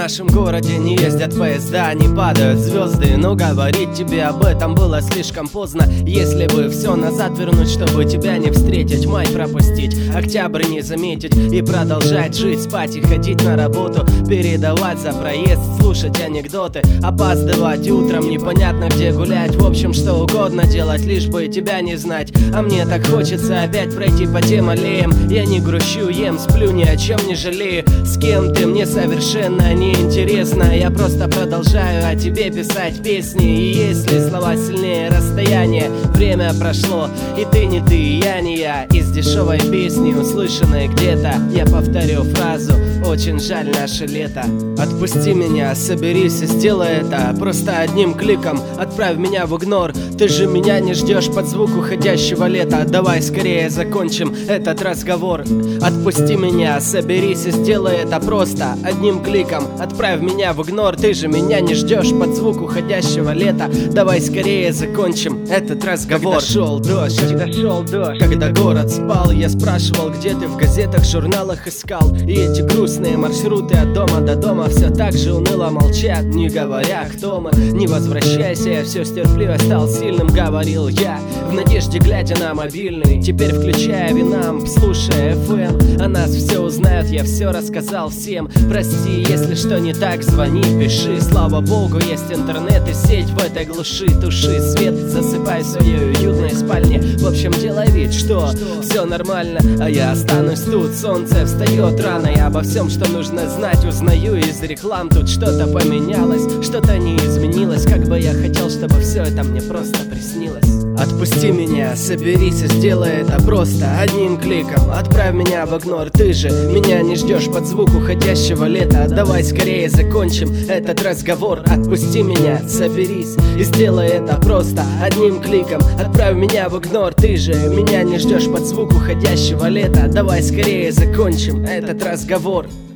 нашем городе не ездят поезда, не падают звезды, но говорить тебе об этом было слишком поздно. Если бы все назад вернуть, чтобы тебя не встретить, май пропустить, октябрь не заметить и продолжать жить, спать и ходить на работу, передавать за проезд, слушать анекдоты, опаздывать утром, непонятно где гулять, в общем что угодно делать, лишь бы тебя не знать. А мне так хочется опять пройти по тем аллеям. Я не грущу, ем, сплю, ни о чем не жалею. С кем ты, мне совершенно неинтересно. Я просто продолжаю о тебе писать песни. И если слова сильнее расстояния, время прошло, и ты не ты, и я не я. Из дешевой песни, услышанной где-то, я повторю фразу: очень жаль наше лето. Отпусти меня, соберись и сделай это просто одним кликом. Отправь меня в игнор. Ты же меня не ждешь под звук уходящего лета. Давай скорее закончим этот разговор. Отпусти меня, соберись и сделай это просто одним кликом. Отправь меня в игнор. Ты же меня не ждешь под звук уходящего лета. Давай скорее закончим этот разговор. Когда шел дождь, когда город спал, я спрашивал, где ты, в газетах, журналах искал. И эти грустные маршруты от дома до дома все так же уныло молчат, не говоря, кто мы. Не возвращайся, я все стерплю, я стал сильным, говорил я, в надежде глядя на мобильный. Теперь включая Винамп, слушая FM, о нас все узнают, я все рассказал всем. Прости, если что не так, звони, пиши. Слава богу, есть интернет и сеть в этой глуши. Туши свет, засыпай в своей уютной спальне. В общем, делай вид, что все нормально, а я останусь тут. Солнце встает рано, я обо всем, что нужно знать, узнаю из реклам. Тут что-то поменялось, что-то не изменилось. Как бы я хотел, чтобы все это мне просто приснилось. Отпусти меня, соберись и сделай это просто одним кликом. Отправь меня в игнор. Ты же меня не ждешь под звук уходящего лета. Давай скорее закончим этот разговор. Отпусти меня, соберись и сделай это просто одним кликом. Отправь меня в игнор. Ты же меня не ждешь под звук уходящего лета. Давай скорее закончим этот разговор.